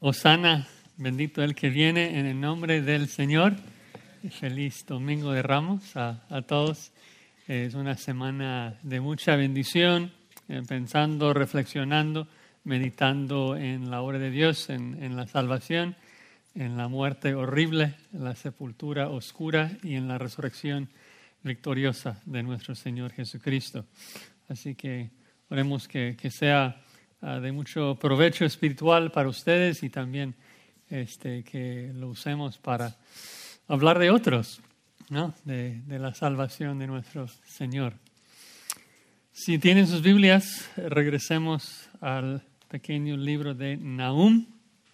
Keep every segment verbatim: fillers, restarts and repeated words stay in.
Hosana, bendito el que viene en el nombre del Señor. Feliz Domingo de Ramos a, a todos. Es una semana de mucha bendición, eh, pensando, reflexionando, meditando en la obra de Dios, en, en la salvación, en la muerte horrible, en la sepultura oscura y en la resurrección victoriosa de nuestro Señor Jesucristo. Así que oremos que, que sea uh, de mucho provecho espiritual para ustedes y también este, que lo usemos para hablar de otros, ¿no? de, de la salvación de nuestro Señor. Si tienen sus Biblias, regresemos al pequeño libro de Nahum.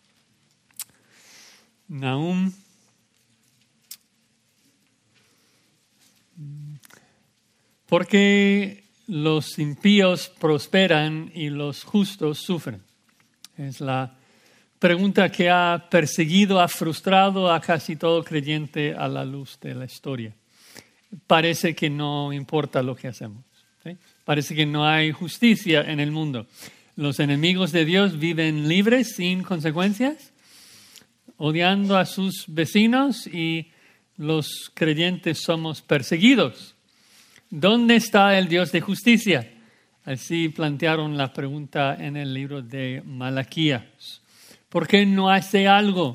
Nahum. Porque los impíos prosperan y los justos sufren. Es la pregunta que ha perseguido, ha frustrado a casi todo creyente a la luz de la historia. Parece que no importa lo que hacemos, ¿sí? Parece que no hay justicia en el mundo. Los enemigos de Dios viven libres, sin consecuencias, odiando a sus vecinos, y los creyentes somos perseguidos. ¿Dónde está el Dios de justicia? Así plantearon la pregunta en el libro de Malaquías. ¿Por qué no hace algo?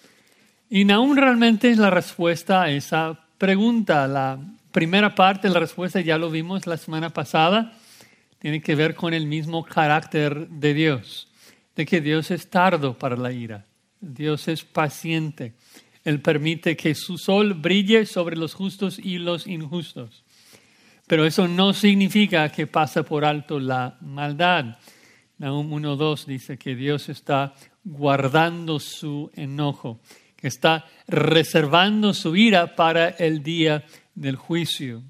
Y Nahum realmente es la respuesta a esa pregunta. La primera parte de la respuesta ya lo vimos la semana pasada. Tiene que ver con el mismo carácter de Dios, de que Dios es tardo para la ira. Dios es paciente. Él permite que su sol brille sobre los justos y los injustos. Pero eso no significa que pasa por alto la maldad. Nahum uno dos dice que Dios está guardando su enojo, que está reservando su ira para el día del juicio.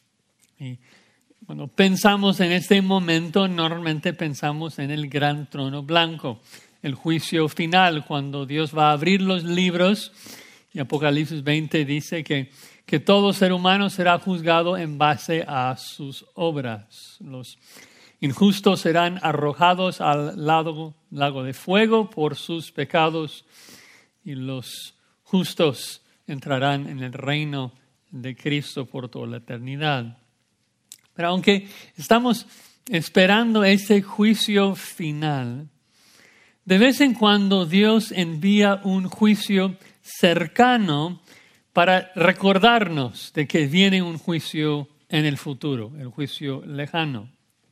Y cuando pensamos en este momento, normalmente pensamos en el gran trono blanco, el juicio final, cuando Dios va a abrir los libros. Y Apocalipsis veinte dice que que todo ser humano será juzgado en base a sus obras. Los injustos serán arrojados al lago, lago de fuego por sus pecados, y los justos entrarán en el reino de Cristo por toda la eternidad. Pero aunque estamos esperando ese juicio final, de vez en cuando Dios envía un juicio cercano para recordarnos de que viene un juicio en el futuro, el juicio lejano.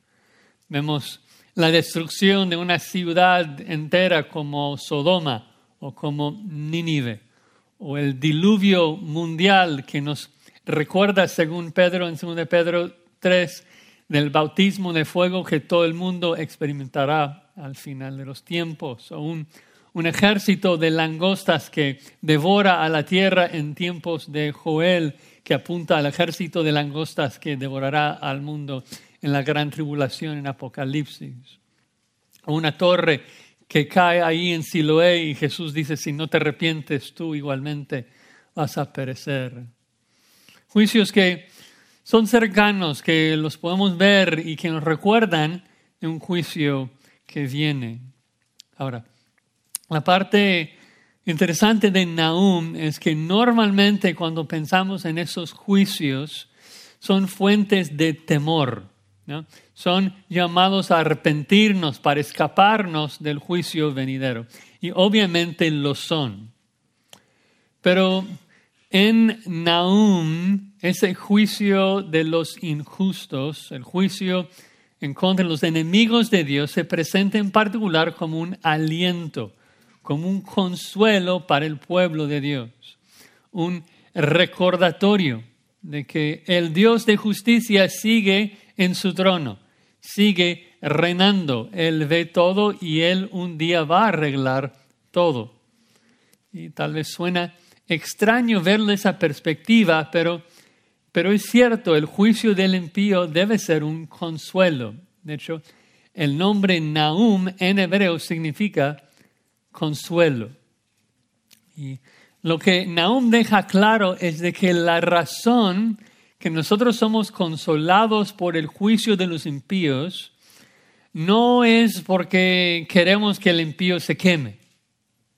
Vemos la destrucción de una ciudad entera como Sodoma o como Nínive, o el diluvio mundial que nos recuerda, según Pedro, en segunda Pedro tres, del bautismo de fuego que todo el mundo experimentará al final de los tiempos, o un Un ejército de langostas que devora a la tierra en tiempos de Joel, que apunta al ejército de langostas que devorará al mundo en la gran tribulación en Apocalipsis. O una torre que cae ahí en Siloé y Jesús dice, si no te arrepientes tú igualmente vas a perecer. Juicios que son cercanos, que los podemos ver y que nos recuerdan de un juicio que viene. Ahora, la parte interesante de Nahum es que normalmente cuando pensamos en esos juicios son fuentes de temor, ¿no? Son llamados a arrepentirnos para escaparnos del juicio venidero. Y obviamente lo son. Pero en Nahum, ese juicio de los injustos, el juicio en contra de los enemigos de Dios, se presenta en particular como un aliento, como un consuelo para el pueblo de Dios, un recordatorio de que el Dios de justicia sigue en su trono, sigue reinando. Él ve todo y Él un día va a arreglar todo. Y tal vez suena extraño verle esa perspectiva, pero, pero es cierto, el juicio del impío debe ser un consuelo. De hecho, el nombre Nahum en hebreo significa consuelo. Y lo que Nahum deja claro es de que la razón que nosotros somos consolados por el juicio de los impíos no es porque queremos que el impío se queme.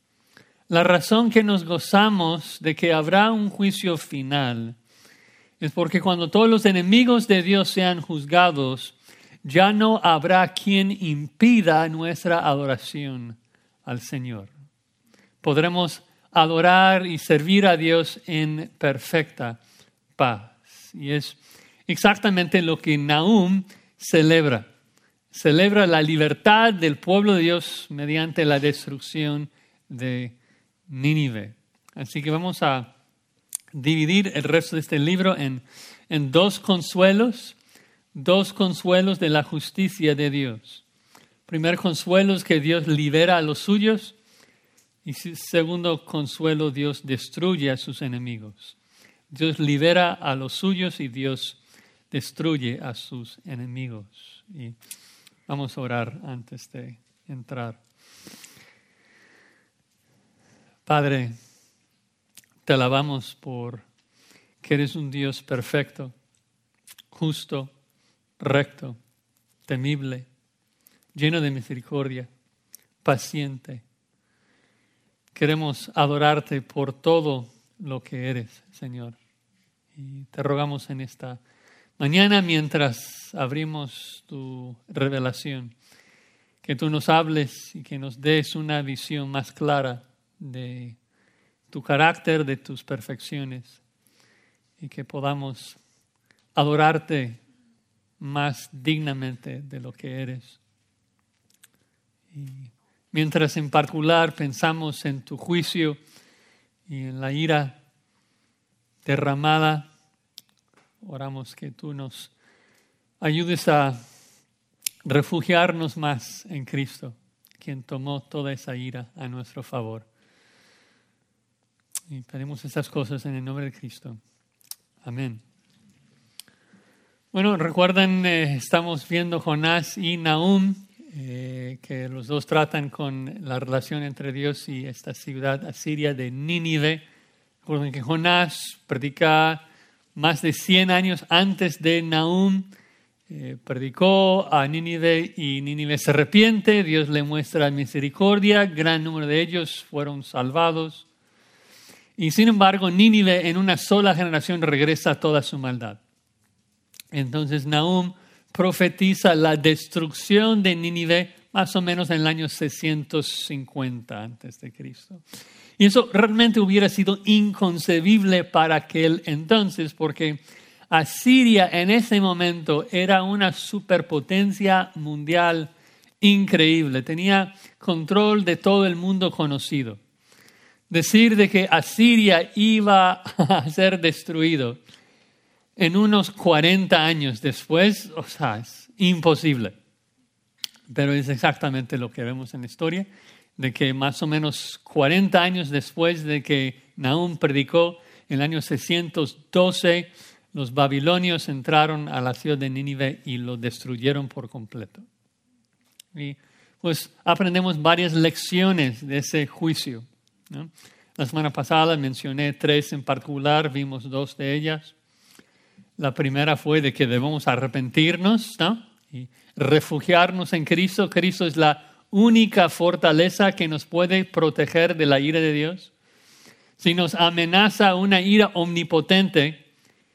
La razón que nos gozamos de que habrá un juicio final es porque cuando todos los enemigos de Dios sean juzgados, ya no habrá quien impida nuestra adoración al Señor. Podremos adorar y servir a Dios en perfecta paz. Y es exactamente lo que Nahum celebra. Celebra la libertad del pueblo de Dios mediante la destrucción de Nínive. Así que vamos a dividir el resto de este libro en, en dos consuelos, dos consuelos de la justicia de Dios. Primer consuelo es que Dios libera a los suyos y segundo consuelo, Dios destruye a sus enemigos. Dios libera a los suyos y Dios destruye a sus enemigos. Y vamos a orar antes de entrar. Padre, te alabamos por que eres un Dios perfecto, justo, recto, temible, lleno de misericordia, paciente. Queremos adorarte por todo lo que eres, Señor. Y te rogamos en esta mañana, mientras abrimos tu revelación, que tú nos hables y que nos des una visión más clara de tu carácter, de tus perfecciones, y que podamos adorarte más dignamente de lo que eres. Y mientras en particular pensamos en tu juicio y en la ira derramada, oramos que tú nos ayudes a refugiarnos más en Cristo, quien tomó toda esa ira a nuestro favor. Y pedimos estas cosas en el nombre de Cristo. Amén. Bueno, recuerden, eh, estamos viendo Jonás y Nahum, eh, que los dos tratan con la relación entre Dios y esta ciudad asiria de Nínive. Recuerden que Jonás predica más de cien años antes de Nahum. Eh, predicó a Nínive y Nínive se arrepiente. Dios le muestra misericordia. Gran número de ellos fueron salvados. Y sin embargo, Nínive en una sola generación regresa a toda su maldad. Entonces Nahum profetiza la destrucción de Nínive más o menos en el año seiscientos cincuenta antes de Cristo. Y eso realmente hubiera sido inconcebible para aquel entonces, porque Asiria en ese momento era una superpotencia mundial increíble. Tenía control de todo el mundo conocido. Decir de que Asiria iba a ser destruido en unos cuarenta años después, o sea, es imposible. Pero es exactamente lo que vemos en la historia, de que más o menos cuarenta años después de que Nahum predicó, en el año seiscientos doce, los babilonios entraron a la ciudad de Nínive y lo destruyeron por completo. Y pues aprendemos varias lecciones de ese juicio, ¿no? La semana pasada mencioné tres en particular, vimos dos de ellas. La primera fue de que debemos arrepentirnos, ¿no? Y refugiarnos en Cristo. Cristo es la única fortaleza que nos puede proteger de la ira de Dios. Si nos amenaza una ira omnipotente,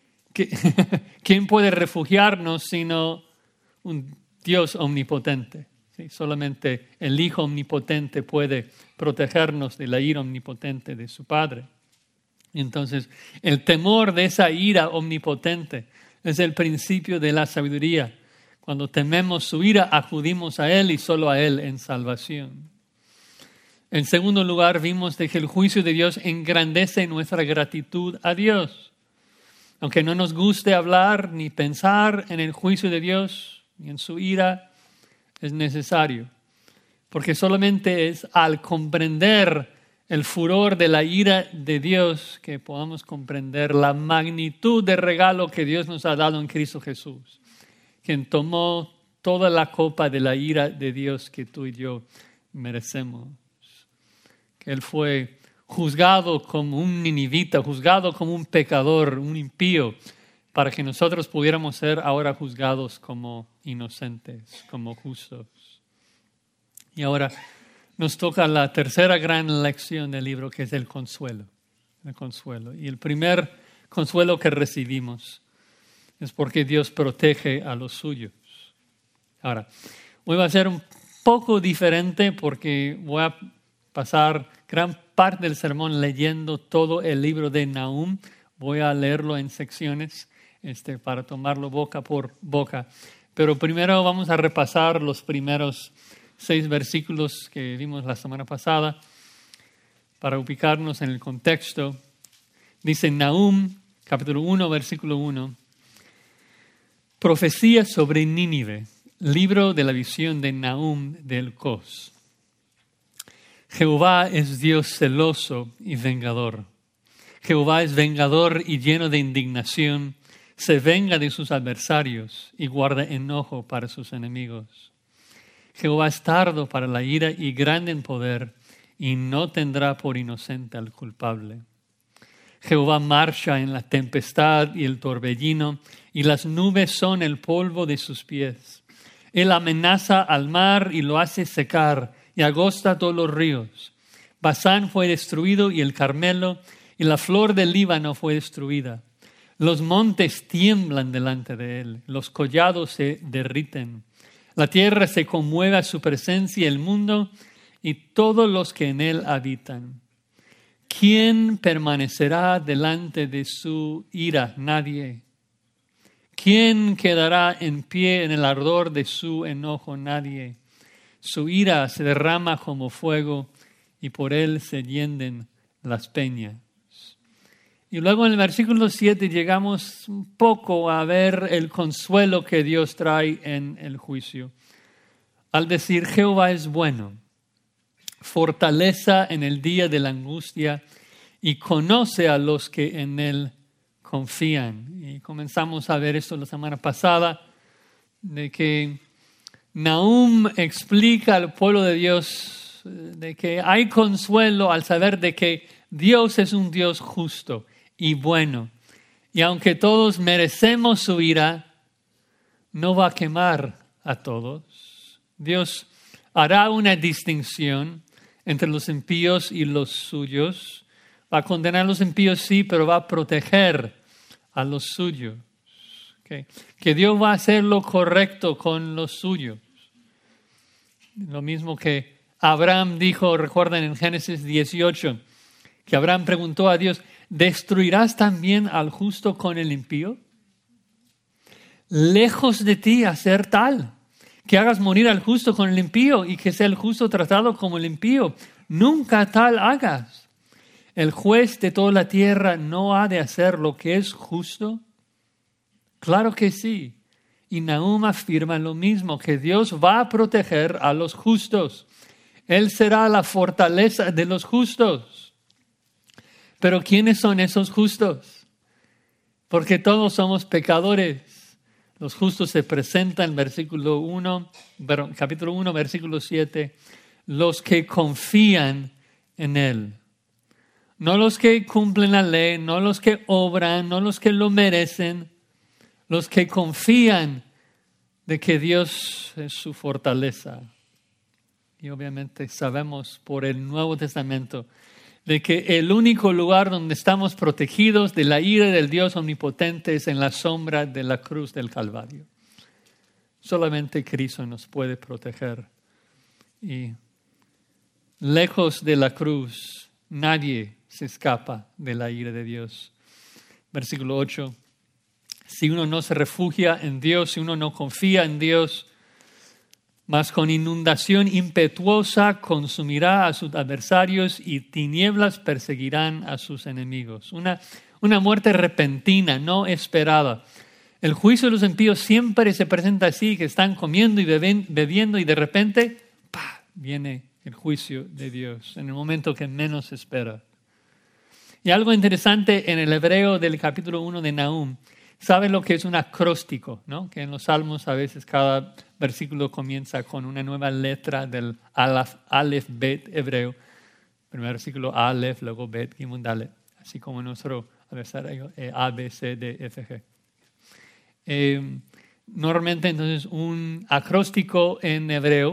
¿quién puede refugiarnos sino un Dios omnipotente? ¿Sí? Solamente el Hijo omnipotente puede protegernos de la ira omnipotente de su Padre. Entonces, el temor de esa ira omnipotente es el principio de la sabiduría. Cuando tememos su ira, acudimos a Él y solo a Él en salvación. En segundo lugar, vimos de que el juicio de Dios engrandece nuestra gratitud a Dios. Aunque no nos guste hablar ni pensar en el juicio de Dios ni en su ira, es necesario. Porque solamente es al comprender el furor de la ira de Dios que podamos comprender la magnitud del regalo que Dios nos ha dado en Cristo Jesús, quien tomó toda la copa de la ira de Dios que tú y yo merecemos. Que Él fue juzgado como un ninivita, juzgado como un pecador, un impío, para que nosotros pudiéramos ser ahora juzgados como inocentes, como justos. Y ahora nos toca la tercera gran lección del libro, que es el consuelo. El consuelo. Y el primer consuelo que recibimos es porque Dios protege a los suyos. Ahora, hoy va a ser un poco diferente porque voy a pasar gran parte del sermón leyendo todo el libro de Nahum. Voy a leerlo en secciones este, para tomarlo boca por boca. Pero primero vamos a repasar los primeros seis versículos que vimos la semana pasada para ubicarnos en el contexto. Dice Nahum, capítulo uno, versículo uno. Profecía sobre Nínive, libro de la visión de Nahum del Cos. Jehová es Dios celoso y vengador. Jehová es vengador y lleno de indignación. Se venga de sus adversarios y guarda enojo para sus enemigos. Jehová es tardo para la ira y grande en poder, y no tendrá por inocente al culpable. Jehová marcha en la tempestad y el torbellino, y las nubes son el polvo de sus pies. Él amenaza al mar y lo hace secar, y agosta todos los ríos. Basán fue destruido y el Carmelo, y la flor del Líbano fue destruida. Los montes tiemblan delante de él, los collados se derriten. La tierra se conmueve a su presencia, el mundo y todos los que en él habitan. ¿Quién permanecerá delante de su ira? Nadie. ¿Quién quedará en pie en el ardor de su enojo? Nadie. Su ira se derrama como fuego y por él se hienden las peñas. Y luego en el versículo siete llegamos un poco a ver el consuelo que Dios trae en el juicio. Al decir Jehová es bueno, fortaleza en el día de la angustia y conoce a los que en él confían. Y comenzamos a ver esto la semana pasada, de que Nahum explica al pueblo de Dios de que hay consuelo al saber de que Dios es un Dios justo y bueno. Y aunque todos merecemos su ira, no va a quemar a todos. Dios hará una distinción entre los impíos y los suyos. Va a condenar a los impíos, sí, pero va a proteger a los suyos. Okay. Que Dios va a hacer lo correcto con los suyos. Lo mismo que Abraham dijo, recuerdan en Génesis dieciocho, que Abraham preguntó a Dios, ¿destruirás también al justo con el impío? Lejos de ti hacer tal, que hagas morir al justo con el impío y que sea el justo tratado como el impío. Nunca tal hagas. ¿El juez de toda la tierra no ha de hacer lo que es justo? Claro que sí. Y Nahum afirma lo mismo, que Dios va a proteger a los justos. Él será la fortaleza de los justos. Pero ¿quiénes son esos justos? Porque todos somos pecadores. Los justos se presentan en versículo uno, capítulo uno, versículo siete, los que confían en Él. No los que cumplen la ley, no los que obran, no los que lo merecen, los que confían de que Dios es su fortaleza. Y obviamente sabemos por el Nuevo Testamento de que el único lugar donde estamos protegidos de la ira del Dios omnipotente es en la sombra de la cruz del Calvario. Solamente Cristo nos puede proteger. Y lejos de la cruz, nadie se escapa de la ira de Dios. Versículo ocho. Si uno no se refugia en Dios, si uno no confía en Dios, mas con inundación impetuosa consumirá a sus adversarios y tinieblas perseguirán a sus enemigos. Una, una muerte repentina, no esperada. El juicio de los impíos siempre se presenta así, que están comiendo y beben, bebiendo y de repente, ¡pah!, viene el juicio de Dios en el momento que menos se espera. Y algo interesante en el hebreo del capítulo uno de Nahum, ¿saben lo que es un acróstico? ¿No? Que en los salmos a veces cada versículo comienza con una nueva letra del alaf, alef, bet hebreo. Primer versículo alef, luego bet, gimel, dalet. Así como nuestro abecedario eh, A, B, C, D, F, G. Eh, normalmente entonces un acróstico en hebreo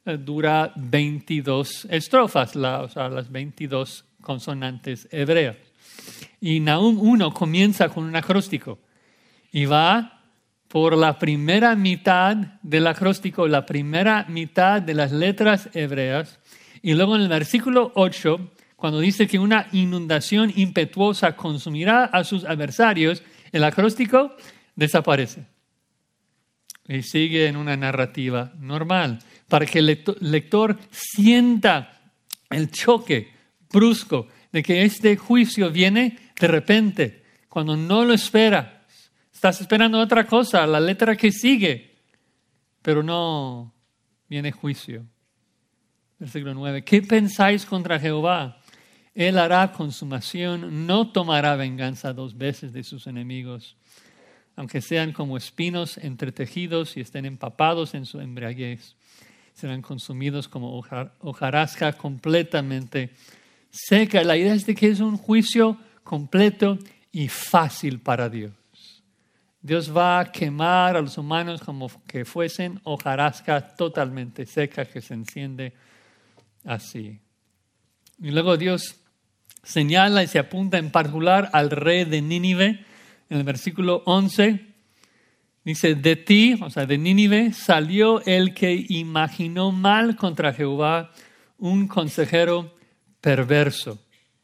eh, dura veintidós estrofas, la, o sea, las veintidós consonantes hebreas. Y Nahum uno comienza con un acróstico y va por la primera mitad del acróstico, la primera mitad de las letras hebreas. Y luego en el versículo ocho, cuando dice que una inundación impetuosa consumirá a sus adversarios, el acróstico desaparece. Y sigue en una narrativa normal, para que el lector sienta el choque brusco de que este juicio viene de repente, cuando no lo esperas. Estás esperando otra cosa, la letra que sigue, pero no viene juicio. Versículo nueve. ¿Qué pensáis contra Jehová? Él hará consumación, no tomará venganza dos veces de sus enemigos, aunque sean como espinos entretejidos y estén empapados en su embriaguez. Serán consumidos como hojarasca completamente seca. La idea es de que es un juicio completo y fácil para Dios. Dios va a quemar a los humanos como que fuesen hojarasca totalmente seca que se enciende así. Y luego Dios señala y se apunta en particular al rey de Nínive. En el versículo once dice, de ti, o sea, de Nínive, salió el que imaginó mal contra Jehová, un consejero perverso.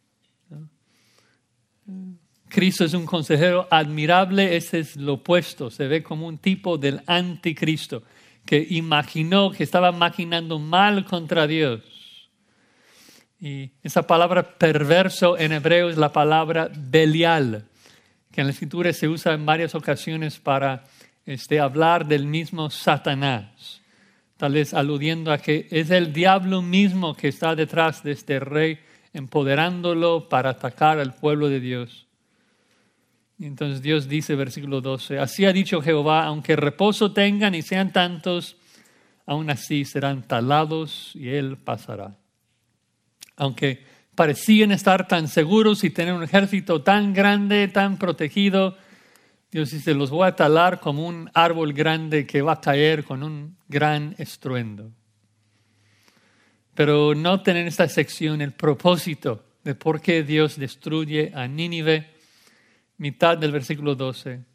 Cristo es un consejero admirable, ese es lo opuesto, se ve como un tipo del anticristo, que imaginó, que estaba maquinando mal contra Dios. Y esa palabra perverso en hebreo es la palabra Belial, que en la Escritura se usa en varias ocasiones para este, hablar del mismo Satanás, tal vez aludiendo a que es el diablo mismo que está detrás de este rey, empoderándolo para atacar al pueblo de Dios. Y entonces Dios dice, versículo doce, así ha dicho Jehová, aunque reposo tengan y sean tantos, aún así serán talados y él pasará. Aunque parecían estar tan seguros y tener un ejército tan grande, tan protegido, Dios dice, los voy a talar como un árbol grande que va a caer con un gran estruendo. Pero noten en esta sección el propósito de por qué Dios destruye a Nínive. Mitad del versículo doce.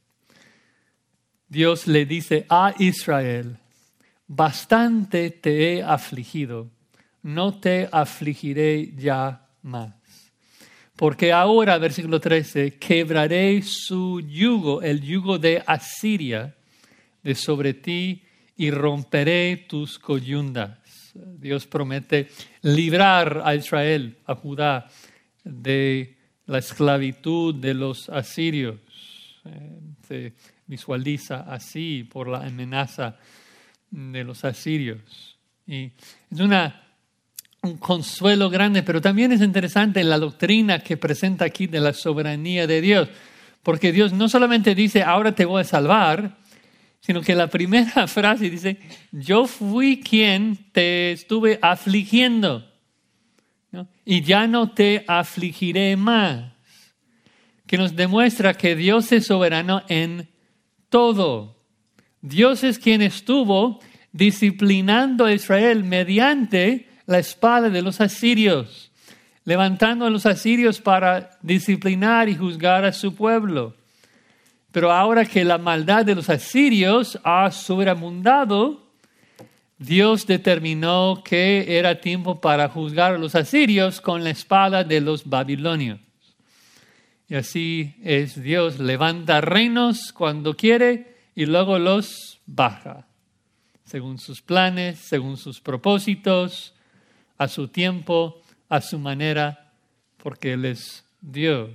Dios le dice a Israel, bastante te he afligido, no te afligiré ya más. Porque ahora, versículo trece, quebraré su yugo, el yugo de Asiria, de sobre ti y romperé tus coyundas. Dios promete librar a Israel, a Judá, de la esclavitud de los asirios. Eh, se visualiza así por la amenaza de los asirios. Y es una, un consuelo grande, pero también es interesante la doctrina que presenta aquí de la soberanía de Dios. Porque Dios no solamente dice, ahora te voy a salvar, sino que la primera frase dice, yo fui quien te estuve afligiendo, ¿no? Y ya no te afligiré más. Que nos demuestra que Dios es soberano en todo. Dios es quien estuvo disciplinando a Israel mediante la espada de los asirios, levantando a los asirios para disciplinar y juzgar a su pueblo. Pero ahora que la maldad de los asirios ha sobreabundado, Dios determinó que era tiempo para juzgar a los asirios con la espada de los babilonios. Y así es Dios, levanta reinos cuando quiere y luego los baja, según sus planes, según sus propósitos, a su tiempo, a su manera, porque Él es Dios.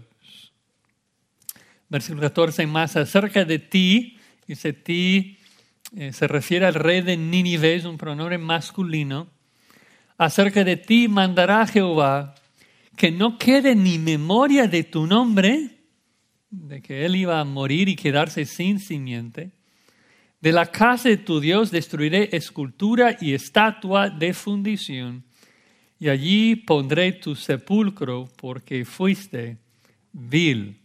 Versículo catorce, más acerca de ti, dice ti, eh, se refiere al rey de Nínive, es un pronombre masculino. Acerca de ti mandará Jehová que no quede ni memoria de tu nombre, de que él iba a morir y quedarse sin simiente. De la casa de tu Dios destruiré escultura y estatua de fundición, y allí pondré tu sepulcro porque fuiste vil.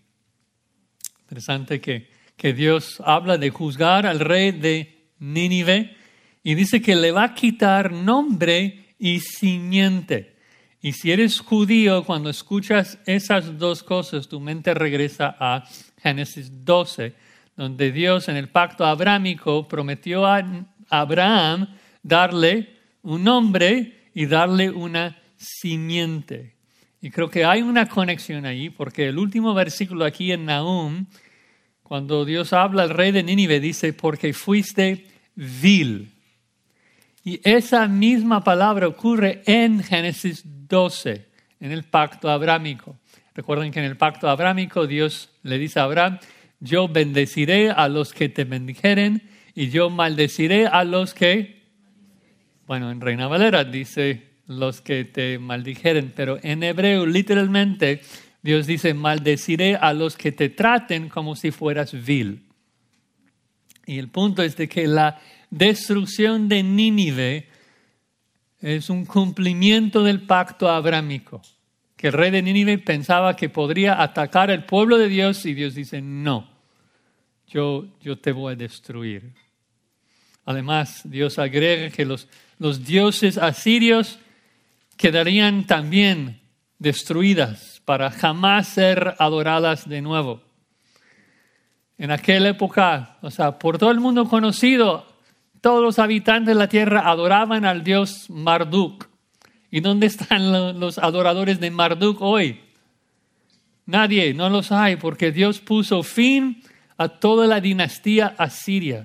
Interesante que, que Dios habla de juzgar al rey de Nínive Y dice que le va a quitar nombre y simiente. Y si eres judío, cuando escuchas esas dos cosas, tu mente regresa a Génesis doce, donde Dios en el pacto abrámico prometió a Abraham darle un nombre y darle una simiente. Y creo que hay una conexión ahí, porque el último versículo aquí en Nahum, cuando Dios habla al rey de Nínive, dice, porque fuiste vil. Y esa misma palabra ocurre en Génesis doce, en el pacto abrámico. Recuerden que en el pacto abrámico Dios le dice a Abraham, yo bendeciré a los que te bendijeren y yo maldeciré a los que, bueno, en Reina Valera dice los que te maldijeren, pero en hebreo literalmente Dios dice, maldeciré a los que te traten como si fueras vil. Y el punto es de que la destrucción de Nínive es un cumplimiento del pacto abrámico, que el rey de Nínive pensaba que podría atacar al pueblo de Dios y Dios dice, no, yo, yo te voy a destruir. Además, Dios agrega que los, los dioses asirios quedarían también destruidas para jamás ser adoradas de nuevo. En aquella época, o sea, por todo el mundo conocido, todos los habitantes de la tierra adoraban al dios Marduk. ¿Y dónde están los adoradores de Marduk hoy? Nadie, no los hay, porque Dios puso fin a toda la dinastía asiria.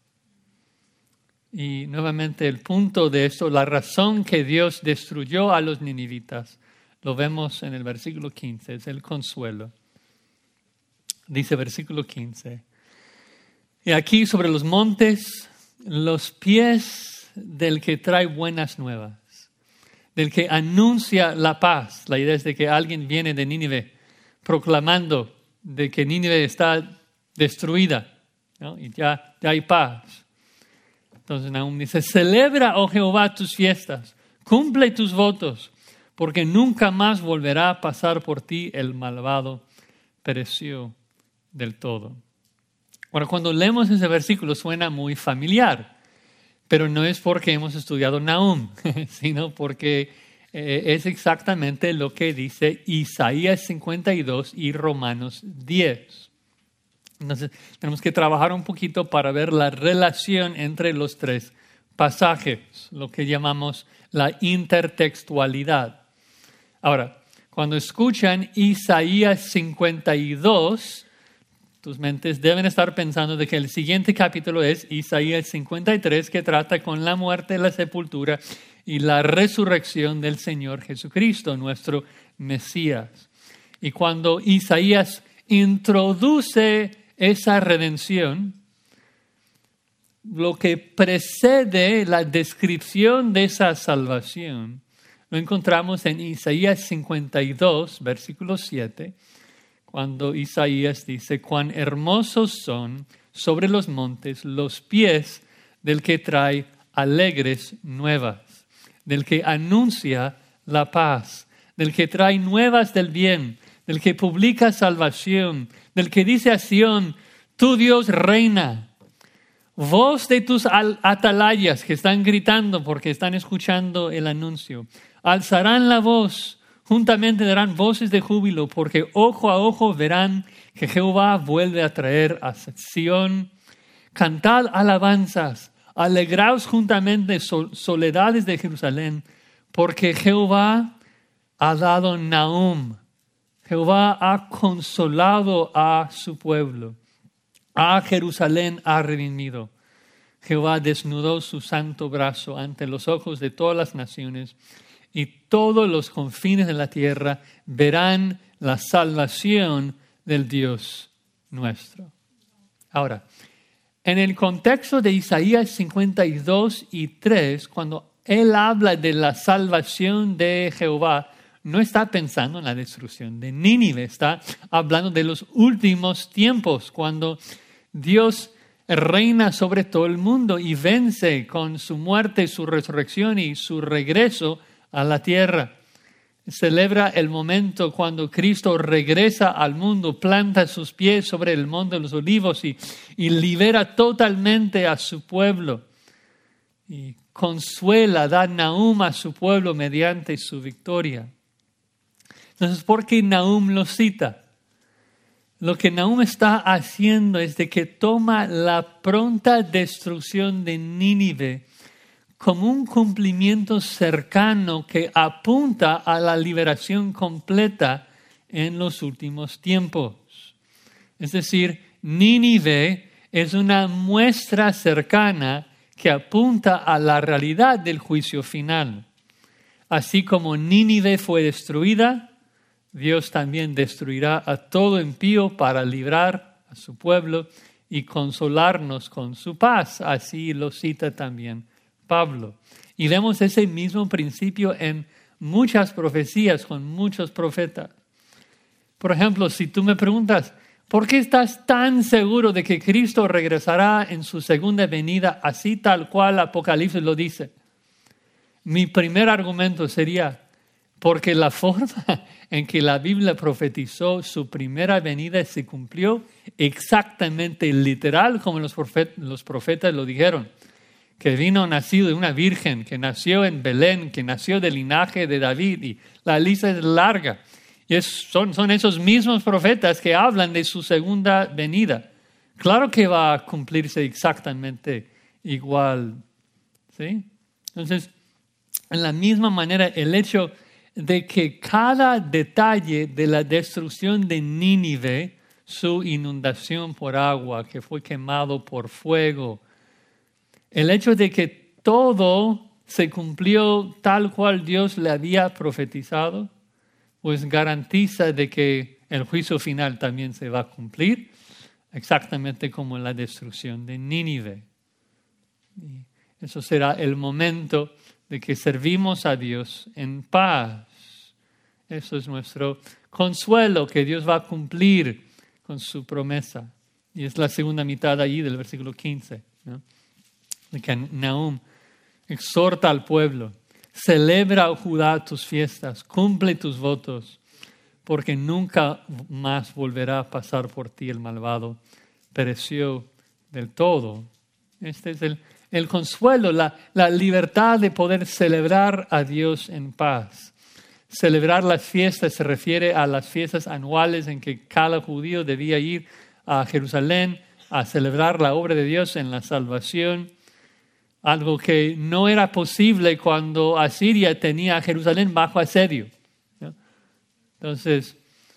Y nuevamente el punto de esto, la razón que Dios destruyó a los ninivitas, lo vemos en el versículo quince, es el consuelo. Dice versículo quince, y aquí sobre los montes, los pies del que trae buenas nuevas, del que anuncia la paz. La idea es de que alguien viene de Nínive proclamando de que Nínive está destruida, ¿no? Y ya, ya hay paz. Entonces Nahum dice, celebra, oh Jehová, tus fiestas, cumple tus votos, porque nunca más volverá a pasar por ti el malvado, pereció del todo. Ahora, cuando leemos ese versículo suena muy familiar, pero no es porque hemos estudiado Nahum, sino porque eh, es exactamente lo que dice Isaías cincuenta y dos y Romanos diez. Entonces, tenemos que trabajar un poquito para ver la relación entre los tres pasajes, lo que llamamos la intertextualidad. Ahora, cuando escuchan Isaías cincuenta y dos, tus mentes deben estar pensando de que el siguiente capítulo es Isaías cincuenta y tres, que trata con la muerte, la sepultura y la resurrección del Señor Jesucristo, nuestro Mesías. Y cuando Isaías introduce esa redención, lo que precede la descripción de esa salvación, lo encontramos en Isaías cincuenta y dos, versículo siete, cuando Isaías dice, cuán hermosos son sobre los montes los pies del que trae alegres nuevas, del que anuncia la paz, del que trae nuevas del bien, del que publica salvación, del que dice a Sión, tu Dios reina. Voz de tus atalayas que están gritando porque están escuchando el anuncio. Alzarán la voz. Juntamente darán voces de júbilo, porque ojo a ojo verán que Jehová vuelve a traer a Sión. Cantad alabanzas, alegraos juntamente soledades de Jerusalén, porque Jehová ha dado Nahum. Jehová ha consolado a su pueblo. A Jerusalén ha redimido. Jehová desnudó su santo brazo ante los ojos de todas las naciones, y todos los confines de la tierra verán la salvación del Dios nuestro. Ahora, en el contexto de Isaías cincuenta y dos y tres, cuando él habla de la salvación de Jehová, no está pensando en la destrucción de Nínive, está hablando de los últimos tiempos, cuando Dios reina sobre todo el mundo y vence con su muerte, su resurrección y su regreso a la tierra. Celebra el momento cuando Cristo regresa al mundo, planta sus pies sobre el monte de los olivos y, y libera totalmente a su pueblo. y consuela, da Nahum a su pueblo mediante su victoria. Entonces, ¿por qué Nahum lo cita? Lo que Nahum está haciendo es de que toma la pronta destrucción de Nínive como un cumplimiento cercano que apunta a la liberación completa en los últimos tiempos. Es decir, Nínive es una muestra cercana que apunta a la realidad del juicio final. Así como Nínive fue destruida, Dios también destruirá a todo impío para librar a su pueblo y consolarnos con su paz. Así lo cita también Pablo. Y vemos ese mismo principio en muchas profecías con muchos profetas. Por ejemplo, si tú me preguntas, ¿por qué estás tan seguro de que Cristo regresará en su segunda venida así tal cual Apocalipsis lo dice? Mi primer argumento sería, porque la forma en que la Biblia profetizó su primera venida se cumplió exactamente literal como los profetas, los profetas lo dijeron. Que vino nacido de una virgen, que nació en Belén, que nació del linaje de David, y la lista es larga. Y es, son, son esos mismos profetas que hablan de su segunda venida. Claro que va a cumplirse exactamente igual, ¿sí? Entonces, en la misma manera, el hecho de que cada detalle de la destrucción de Nínive, su inundación por agua, que fue quemado por fuego, el hecho de que todo se cumplió tal cual Dios le había profetizado, pues garantiza de que el juicio final también se va a cumplir, exactamente como la destrucción de Nínive. Y eso será el momento de que servimos a Dios en paz. Eso es nuestro consuelo, que Dios va a cumplir con su promesa. Y es la segunda mitad allí del versículo quince, ¿no? De que Nahum exhorta al pueblo: celebra, oh Judá, tus fiestas, cumple tus votos, porque nunca más volverá a pasar por ti el malvado. Pereció del todo. Este es el, el consuelo, la, la libertad de poder celebrar a Dios en paz. Celebrar las fiestas se refiere a las fiestas anuales en que cada judío debía ir a Jerusalén a celebrar la obra de Dios en la salvación. Algo que no era posible cuando Asiria tenía a Jerusalén bajo asedio, ¿no? Entonces,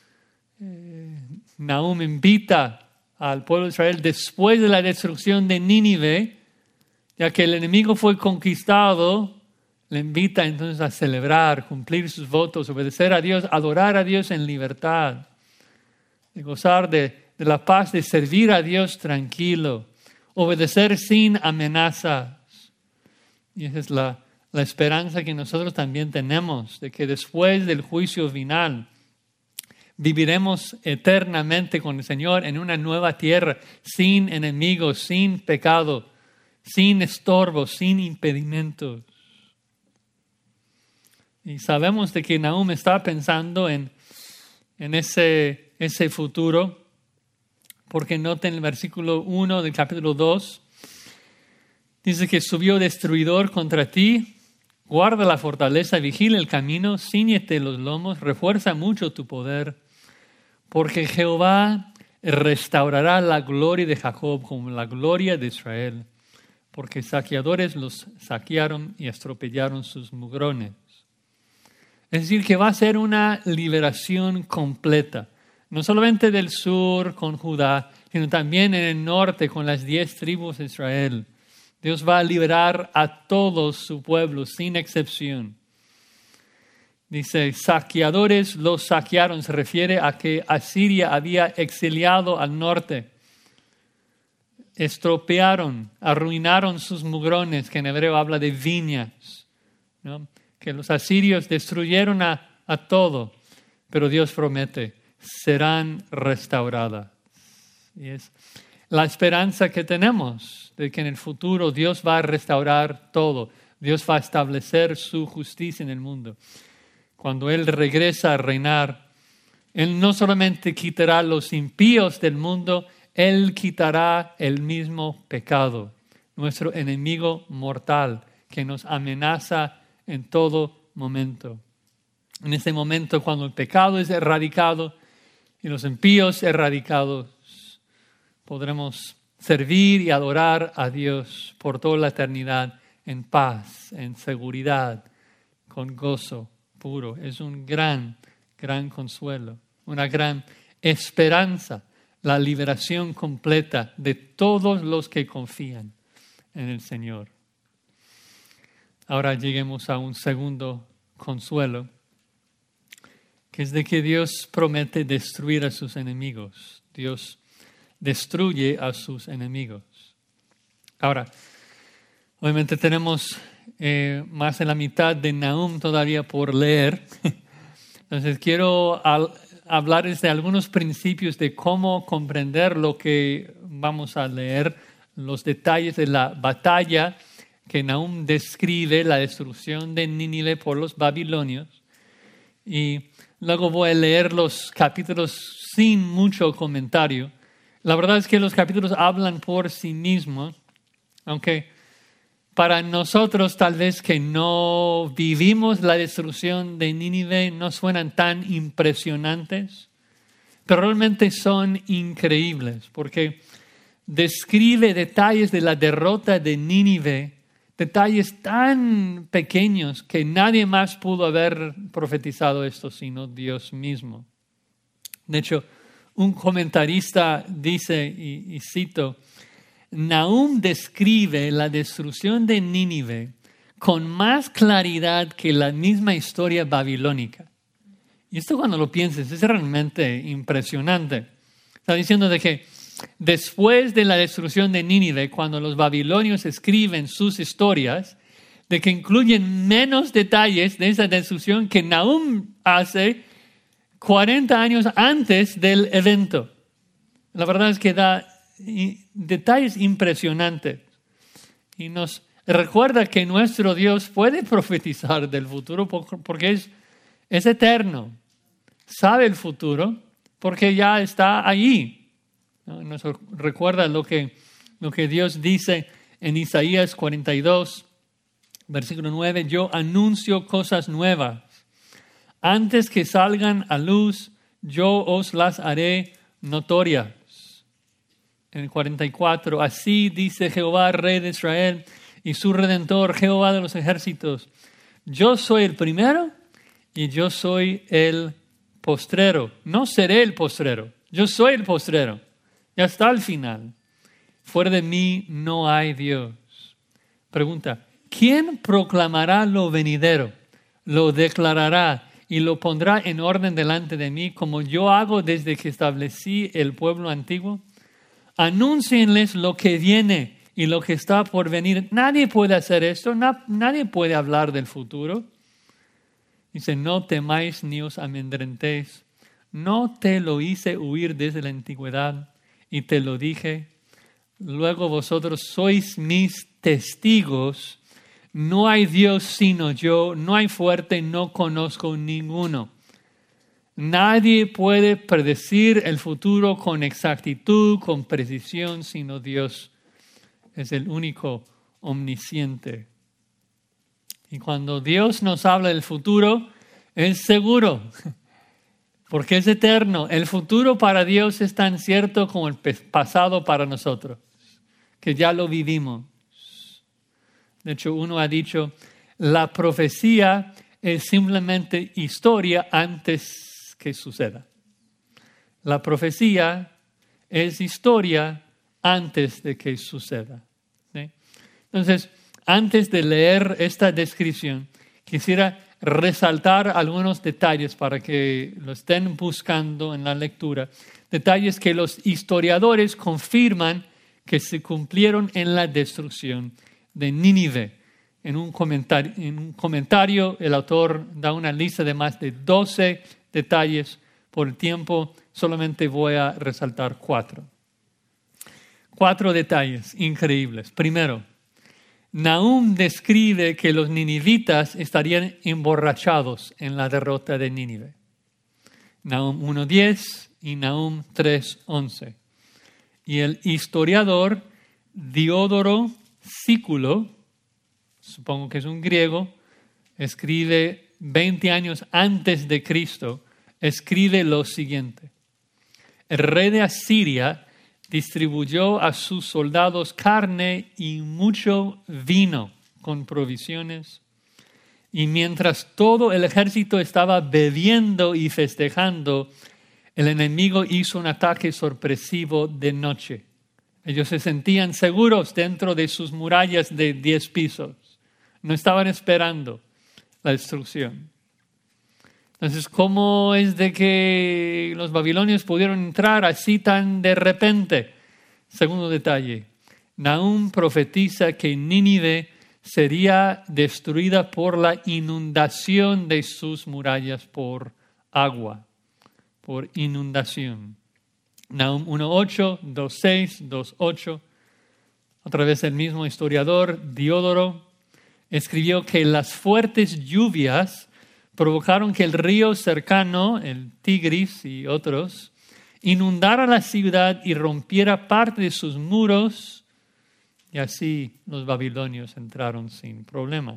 eh, Nahum invita al pueblo de Israel después de la destrucción de Nínive, ya que el enemigo fue conquistado, le invita entonces a celebrar, cumplir sus votos, obedecer a Dios, adorar a Dios en libertad, de gozar de, de la paz, de servir a Dios tranquilo, obedecer sin amenaza. Y esa es la, la esperanza que nosotros también tenemos, de que después del juicio final viviremos eternamente con el Señor en una nueva tierra, sin enemigos, sin pecado, sin estorbos, sin impedimentos. Y sabemos de que Nahum está pensando en, en ese, ese futuro, porque nota en el versículo uno del capítulo dos, dice que subió destruidor contra ti, guarda la fortaleza, vigila el camino, cíñete los lomos, refuerza mucho tu poder, porque Jehová restaurará la gloria de Jacob como la gloria de Israel, porque saqueadores los saquearon y estropellaron sus mugrones. Es decir, que va a ser una liberación completa, no solamente del sur con Judá, sino también en el norte con las diez tribus de Israel. Dios va a liberar a todo su pueblo, sin excepción. Dice, saqueadores los saquearon. Se refiere a que Asiria había exiliado al norte. Estropearon, arruinaron sus mugrones, que en hebreo habla de viñas, ¿no? Que los asirios destruyeron a, a todo, pero Dios promete, serán restauradas. Y es la esperanza que tenemos de que en el futuro Dios va a restaurar todo. Dios va a establecer su justicia en el mundo. Cuando Él regresa a reinar, Él no solamente quitará los impíos del mundo, Él quitará el mismo pecado. nuestro enemigo mortal que nos amenaza en todo momento. En este momento, cuando el pecado es erradicado y los impíos erradicados, podremos servir y adorar a Dios por toda la eternidad en paz, en seguridad, con gozo puro. Es un gran, gran consuelo, una gran esperanza, la liberación completa de todos los que confían en el Señor. Ahora lleguemos a un segundo consuelo, que es de que Dios promete destruir a sus enemigos. Dios destruye a sus enemigos. Ahora, obviamente tenemos eh, más de la mitad de Nahum todavía por leer. Entonces quiero al, hablarles de algunos principios de cómo comprender lo que vamos a leer, los detalles de la batalla que Nahum describe, la destrucción de Nínive por los babilonios. Y luego voy a leer los capítulos sin mucho comentario. La verdad es que los capítulos hablan por sí mismos, aunque para nosotros tal vez que no vivimos la destrucción de Nínive no suenan tan impresionantes, pero realmente son increíbles porque describe detalles de la derrota de Nínive, detalles tan pequeños que nadie más pudo haber profetizado esto sino Dios mismo. De hecho, un comentarista dice, y, y cito, Nahum describe la destrucción de Nínive con más claridad que la misma historia babilónica. Y esto cuando lo pienses es realmente impresionante. Está diciendo de que después de la destrucción de Nínive, cuando los babilonios escriben sus historias, de que incluyen menos detalles de esa destrucción que Nahum hace cuarenta años antes del evento. La verdad es que da detalles impresionantes y nos recuerda que nuestro Dios puede profetizar del futuro porque es, es eterno. Sabe el futuro porque ya está allí. Nos recuerda lo que, lo que Dios dice en Isaías cuarenta y dos, versículo nueve, yo anuncio cosas nuevas. Antes que salgan a luz, yo os las haré notorias. En el cuarenta y cuatro, así dice Jehová, Rey de Israel, y su Redentor, Jehová de los ejércitos. Yo soy el primero y yo soy el postrero. No seré el postrero, yo soy el postrero. Ya está al final. Fuera de mí no hay Dios. Pregunta, ¿quién proclamará lo venidero? Lo declarará y lo pondrá en orden delante de mí, como yo hago desde que establecí el pueblo antiguo. Anúncienles lo que viene y lo que está por venir. Nadie puede hacer esto, na, nadie puede hablar del futuro. Dice, no temáis ni os amedrentéis. No te lo hice huir desde la antigüedad y te lo dije. Luego vosotros sois mis testigos. No hay Dios sino yo, no hay fuerte, no conozco ninguno. Nadie puede predecir el futuro con exactitud, con precisión, sino Dios. Es el único omnisciente. Y cuando Dios nos habla del futuro, es seguro, porque es eterno. El futuro para Dios es tan cierto como el pasado para nosotros, que ya lo vivimos. De hecho, uno ha dicho, la profecía es simplemente historia antes que suceda. La profecía es historia antes de que suceda. ¿Sí? Entonces, antes de leer esta descripción, quisiera resaltar algunos detalles para que lo estén buscando en la lectura. Detalles que los historiadores confirman que se cumplieron en la destrucción de Nínive. En un comentario, en un comentario, el autor da una lista de más de doce detalles. Por el tiempo, solamente voy a resaltar cuatro. Cuatro detalles increíbles. Primero, Nahum describe que los ninivitas estarían emborrachados en la derrota de Nínive. Nahum uno diez y Nahum tres once. Y el historiador Diodoro Sículo, supongo que es un griego, escribe veinte años antes de Cristo, escribe lo siguiente. El rey de Asiria distribuyó a sus soldados carne y mucho vino con provisiones. Y mientras todo el ejército estaba bebiendo y festejando, el enemigo hizo un ataque sorpresivo de noche. Ellos se sentían seguros dentro de sus murallas de diez pisos. No estaban esperando la destrucción. Entonces, ¿cómo es de que los babilonios pudieron entrar así tan de repente? Segundo detalle, Nahum profetiza que Nínive sería destruida por la inundación de sus murallas por agua, por inundación. Nahum uno ocho, dos seis, dos ocho. Otra vez el mismo historiador, Diodoro, escribió que las fuertes lluvias provocaron que el río cercano, el Tigris y otros, inundara la ciudad y rompiera parte de sus muros, y así los babilonios entraron sin problema.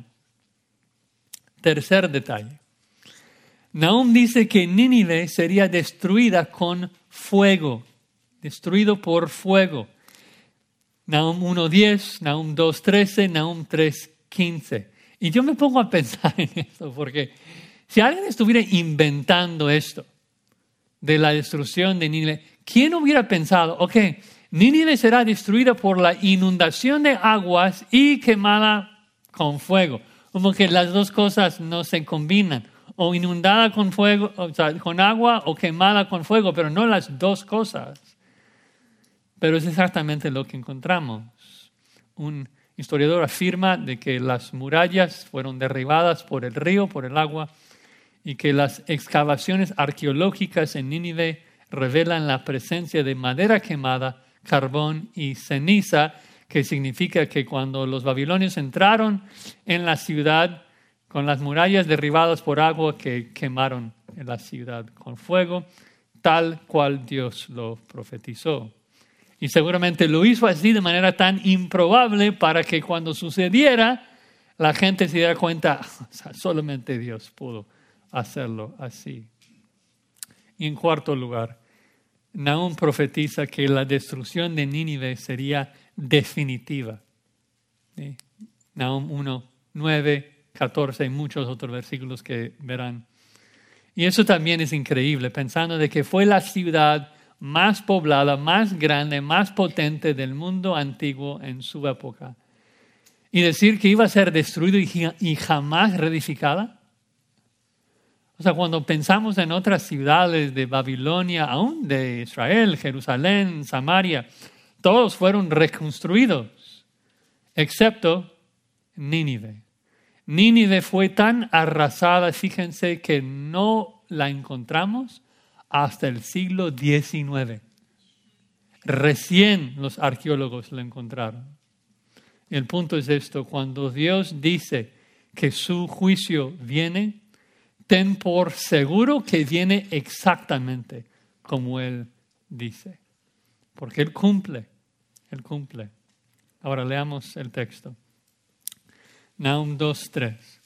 Tercer detalle. Nahum dice que Nínive sería destruida con fuego, destruido por fuego. Nahum uno diez, Nahum dos trece, Nahum tres quince. Y yo me pongo a pensar en esto, porque si alguien estuviera inventando esto de la destrucción de Nínive, ¿quién hubiera pensado, ok, Nínive será destruida por la inundación de aguas y quemada con fuego? Como que las dos cosas no se combinan. O inundada con fuego, o sea, con agua, o quemada con fuego, pero no las dos cosas. Pero es exactamente lo que encontramos. Un historiador afirma de que las murallas fueron derribadas por el río, por el agua, y que las excavaciones arqueológicas en Nínive revelan la presencia de madera quemada, carbón y ceniza, que significa que cuando los babilonios entraron en la ciudad con las murallas derribadas por agua, que quemaron en la ciudad con fuego, tal cual Dios lo profetizó. Y seguramente lo hizo así de manera tan improbable para que cuando sucediera, la gente se diera cuenta, o sea, solamente Dios pudo hacerlo así. Y en cuarto lugar, Nahum profetiza que la destrucción de Nínive sería definitiva. ¿Sí? Nahum uno, nueve, catorce y muchos otros versículos que verán. Y eso también es increíble, pensando de que fue la ciudad más poblada, más grande, más potente del mundo antiguo en su época. Y decir que iba a ser destruido y jamás reedificada. O sea, cuando pensamos en otras ciudades de Babilonia, aún de Israel, Jerusalén, Samaria, todos fueron reconstruidos, excepto Nínive. Nínive fue tan arrasada, fíjense, que no la encontramos hasta el siglo diecinueve. Recién los arqueólogos la encontraron. El punto es esto: cuando Dios dice que su juicio viene, ten por seguro que viene exactamente como Él dice. Porque Él cumple, Él cumple. Ahora leamos el texto. Nahum dos tres.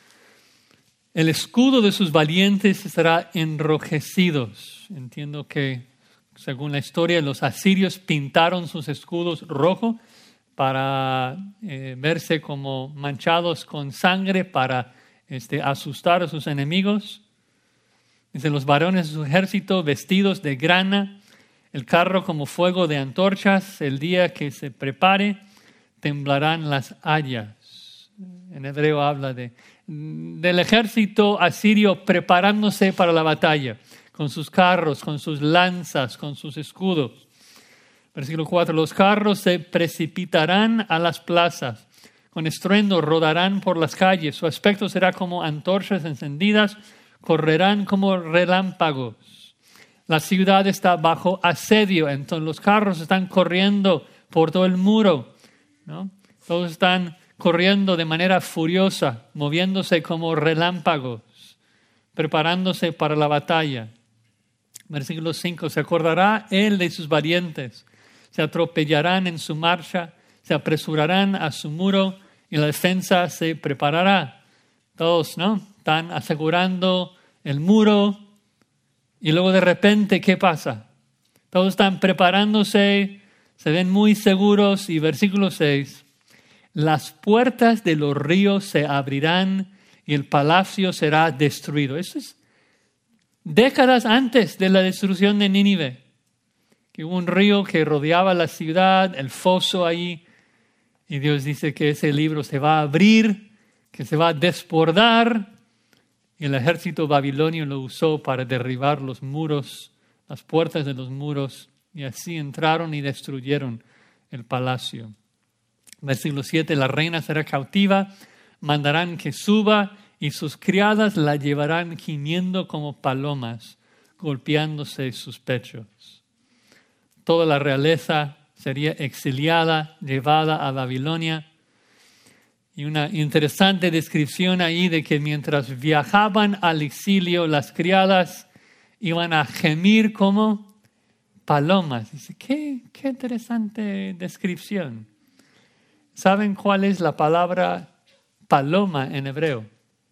El escudo de sus valientes estará enrojecido. Entiendo que, según la historia, los asirios pintaron sus escudos rojo para eh, verse como manchados con sangre, para este, asustar a sus enemigos. Dice, los varones de su ejército vestidos de grana, el carro como fuego de antorchas, el día que se prepare, temblarán las hayas. En hebreo habla de, del ejército asirio preparándose para la batalla, con sus carros, con sus lanzas, con sus escudos. Versículo cuatro, los carros se precipitarán a las plazas, con estruendo rodarán por las calles, su aspecto será como antorchas encendidas, correrán como relámpagos. La ciudad está bajo asedio, entonces los carros están corriendo por todo el muro, ¿no? Todos están corriendo de manera furiosa, moviéndose como relámpagos, preparándose para la batalla. Versículo cinco, se acordará él de sus valientes, se atropellarán en su marcha, se apresurarán a su muro y la defensa se preparará. Todos, ¿no? Están asegurando el muro y luego de repente, ¿qué pasa? Todos están preparándose, se ven muy seguros y versículo seis, las puertas de los ríos se abrirán y el palacio será destruido. Eso es décadas antes de la destrucción de Nínive, que hubo un río que rodeaba la ciudad, el foso ahí, y Dios dice que ese libro se va a abrir, que se va a desbordar, y el ejército babilonio lo usó para derribar los muros, las puertas de los muros, y así entraron y destruyeron el palacio. Versículo siete, la reina será cautiva, mandarán que suba y sus criadas la llevarán gimiendo como palomas, golpeándose sus pechos. Toda la realeza sería exiliada, llevada a Babilonia. Y una interesante descripción ahí de que mientras viajaban al exilio, las criadas iban a gemir como palomas. Dice, qué, qué interesante descripción. ¿Saben cuál es la palabra paloma en hebreo?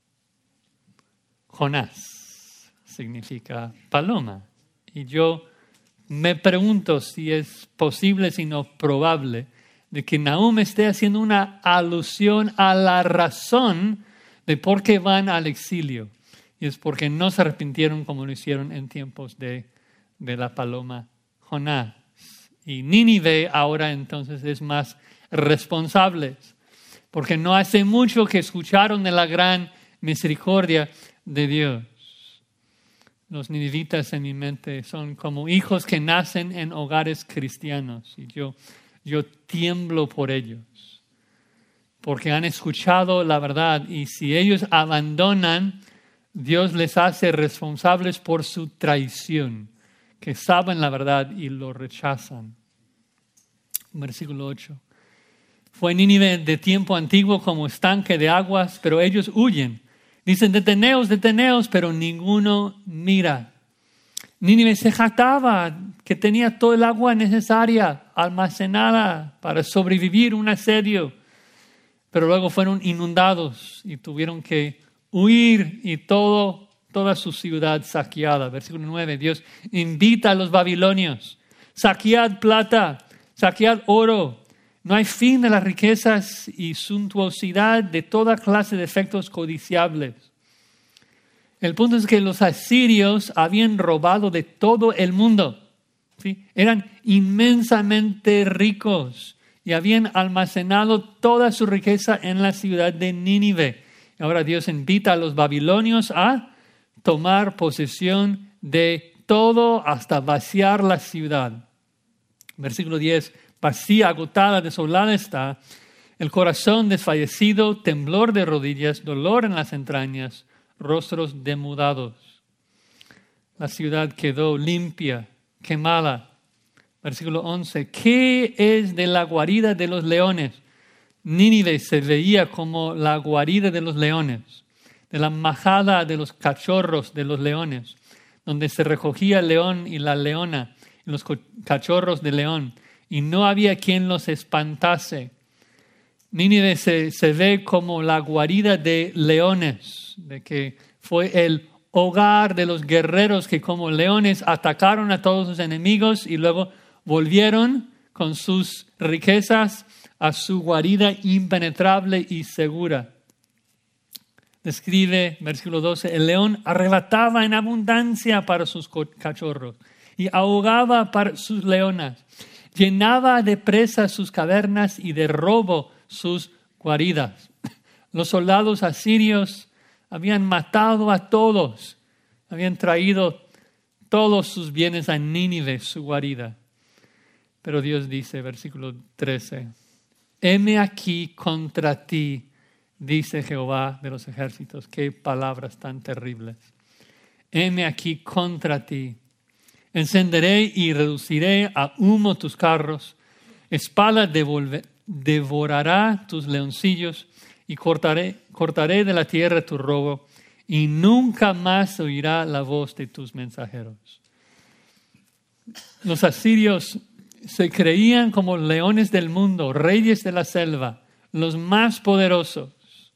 Jonás significa paloma. Y yo me pregunto si es posible, si no probable, de que Nahum esté haciendo una alusión a la razón de por qué van al exilio. Y es porque no se arrepintieron como lo hicieron en tiempos de, de la paloma Jonás. Y Nínive ahora entonces es más responsable, porque no hace mucho que escucharon de la gran misericordia de Dios. Los ninivitas en mi mente son como hijos que nacen en hogares cristianos y yo, yo tiemblo por ellos porque han escuchado la verdad y si ellos abandonan, Dios les hace responsables por su traición, que saben la verdad y lo rechazan. Versículo ocho. Fue Nínive de tiempo antiguo como estanque de aguas, pero ellos huyen. Dicen, deteneos, deteneos, pero ninguno mira. Nínive se jactaba que tenía todo el agua necesaria, almacenada para sobrevivir un asedio. Pero luego fueron inundados y tuvieron que huir y todo, toda su ciudad saqueada. Versículo nueve, Dios invita a los babilonios, saquead plata, saquead oro. No hay fin de las riquezas y suntuosidad de toda clase de efectos codiciables. El punto es que los asirios habían robado de todo el mundo. ¿Sí? Eran inmensamente ricos y habían almacenado toda su riqueza en la ciudad de Nínive. Ahora Dios invita a los babilonios a tomar posesión de todo hasta vaciar la ciudad. Versículo diez. Vacía, agotada, desolada está, el corazón desfallecido, temblor de rodillas, dolor en las entrañas, rostros demudados. La ciudad quedó limpia, quemada. Versículo once. ¿Qué es de la guarida de los leones? Nínive se veía como la guarida de los leones, de la majada de los cachorros de los leones, donde se recogía el león y la leona, y los cachorros de león. Y no había quien los espantase. Nínive se, se ve como la guarida de leones, de que fue el hogar de los guerreros que como leones atacaron a todos sus enemigos y luego volvieron con sus riquezas a su guarida impenetrable y segura. Describe, versículo doce, el león arrebataba en abundancia para sus cachorros y ahogaba para sus leonas. Llenaba de presa sus cavernas y de robo sus guaridas. Los soldados asirios habían matado a todos. Habían traído todos sus bienes a Nínive, su guarida. Pero Dios dice, versículo trece, heme aquí contra ti, dice Jehová de los ejércitos. Qué palabras tan terribles. Heme aquí contra ti. Encenderé y reduciré a humo tus carros, espada devolve, devorará tus leoncillos y cortaré, cortaré de la tierra tu robo y nunca más oirá la voz de tus mensajeros. Los asirios se creían como leones del mundo, reyes de la selva, los más poderosos.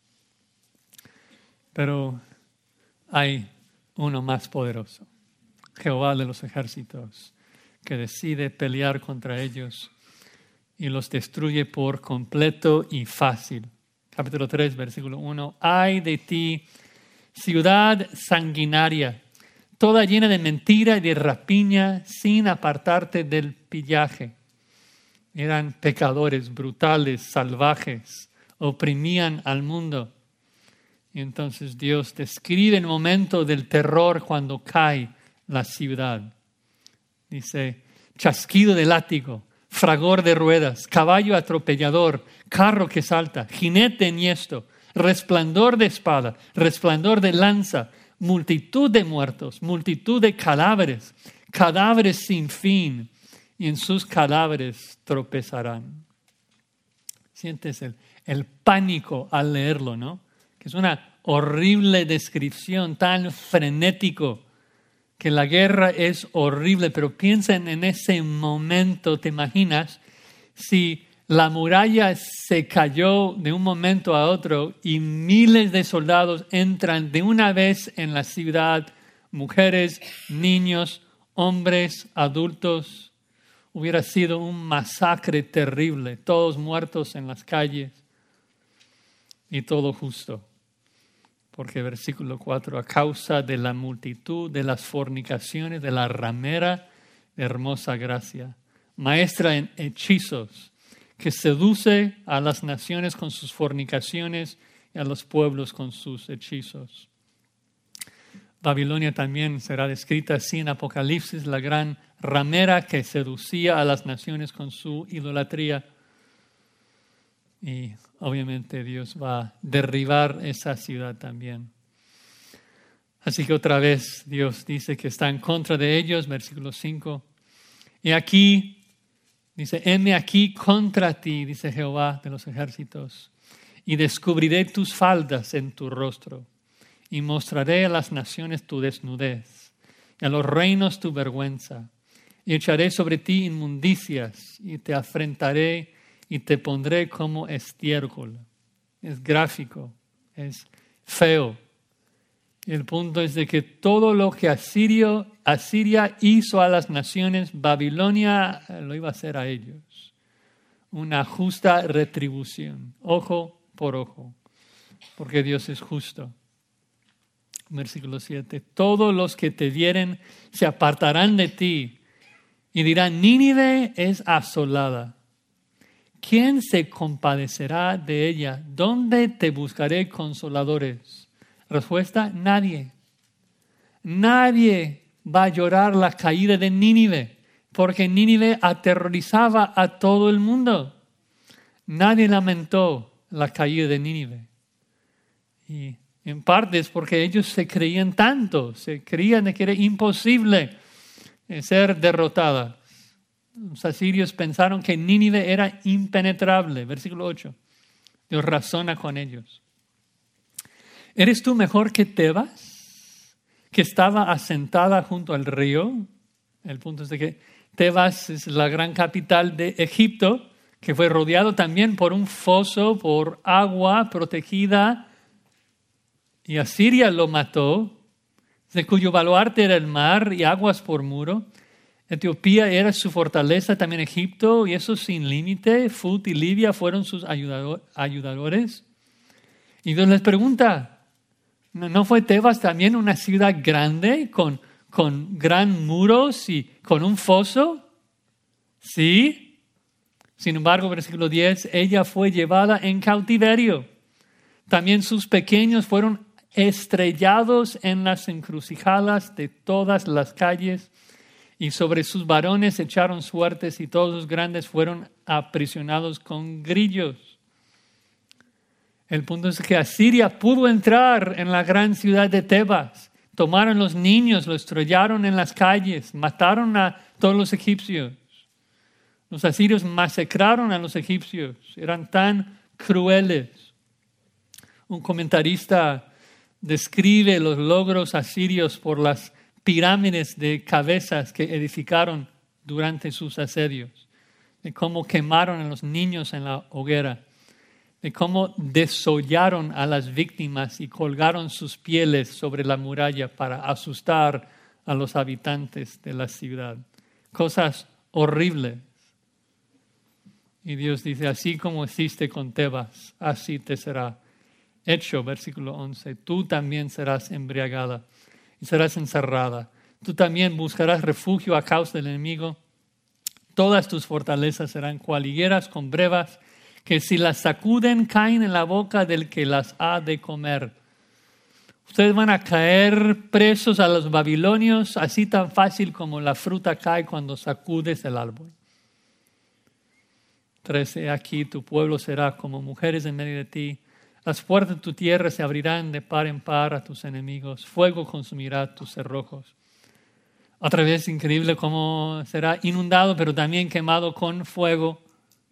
Pero hay uno más poderoso, Jehová de los ejércitos, que decide pelear contra ellos y los destruye por completo y fácil. Capítulo tres, versículo uno. Ay de ti, ciudad sanguinaria, toda llena de mentira y de rapiña, sin apartarte del pillaje. Eran pecadores, brutales, salvajes, oprimían al mundo. Y entonces Dios describe el momento del terror cuando cae la ciudad. Dice, chasquido de látigo, fragor de ruedas, caballo atropellador, carro que salta, jinete enhiesto, resplandor de espada, resplandor de lanza, multitud de muertos, multitud de cadáveres, cadáveres sin fin, y en sus cadáveres tropezarán. Sientes el, el pánico al leerlo, ¿no? Que es una horrible descripción, tan frenético, que la guerra es horrible, pero piensen en ese momento, ¿te imaginas? Si la muralla se cayó de un momento a otro y miles de soldados entran de una vez en la ciudad, mujeres, niños, hombres, adultos, hubiera sido un masacre terrible, todos muertos en las calles y todo justo. Porque versículo cuatro, a causa de la multitud de las fornicaciones de la ramera de hermosa gracia, maestra en hechizos, que seduce a las naciones con sus fornicaciones y a los pueblos con sus hechizos. Babilonia también será descrita así en Apocalipsis, la gran ramera que seducía a las naciones con su idolatría. Y obviamente Dios va a derribar esa ciudad también. Así que otra vez Dios dice que está en contra de ellos, versículo cinco. Y aquí, dice, heme aquí contra ti, dice Jehová de los ejércitos, y descubriré tus faldas en tu rostro, y mostraré a las naciones tu desnudez, y a los reinos tu vergüenza, y echaré sobre ti inmundicias, y te afrentaré, y te pondré como estiércol. Es gráfico, es feo. Y el punto es de que todo lo que Asirio, Asiria hizo a las naciones, Babilonia lo iba a hacer a ellos. Una justa retribución, ojo por ojo, porque Dios es justo. Versículo siete, todos los que te vieren se apartarán de ti y dirán, Nínive es asolada. ¿Quién se compadecerá de ella? ¿Dónde te buscaré consoladores? Respuesta, nadie. Nadie va a llorar la caída de Nínive, porque Nínive aterrorizaba a todo el mundo. Nadie lamentó la caída de Nínive. Y en parte es porque ellos se creían tanto, se creían de que era imposible ser derrotada. Los asirios pensaron que Nínive era impenetrable. Versículo ocho. Dios razona con ellos. ¿Eres tú mejor que Tebas, que estaba asentada junto al río? El punto es de que Tebas es la gran capital de Egipto, que fue rodeado también por un foso, por agua protegida. Y Asiria lo mató, de cuyo baluarte era el mar y aguas por muro. Etiopía era su fortaleza, también Egipto, y eso sin límite. Fut y Libia fueron sus ayudador, ayudadores. Y Dios les pregunta, ¿no fue Tebas también una ciudad grande con, con gran muros y con un foso? Sí. Sin embargo, versículo diez, ella fue llevada en cautiverio. También sus pequeños fueron estrellados en las encrucijadas de todas las calles. Y sobre sus varones echaron suertes y todos los grandes fueron aprisionados con grillos. El punto es que Asiria pudo entrar en la gran ciudad de Tebas. Tomaron los niños, los estrellaron en las calles, mataron a todos los egipcios. Los asirios masacraron a los egipcios, eran tan crueles. Un comentarista describe los logros asirios por las pirámides de cabezas que edificaron durante sus asedios. de cómo quemaron a los niños en la hoguera, de cómo desollaron a las víctimas y colgaron sus pieles sobre la muralla para asustar a los habitantes de la ciudad. Cosas horribles. Y Dios dice, así como hiciste con Tebas, así te será hecho. Versículo once, tú también serás embriagada y serás encerrada. Tú también buscarás refugio a causa del enemigo. Todas tus fortalezas serán cual higueras con brevas, que si las sacuden caen en la boca del que las ha de comer. Ustedes van a caer presos a los babilonios, así tan fácil como la fruta cae cuando sacudes el árbol. trece. Aquí tu pueblo será como mujeres en medio de ti. Las puertas de tu tierra se abrirán de par en par a tus enemigos. Fuego consumirá tus cerrojos. Otra vez increíble cómo será inundado, pero también quemado con fuego.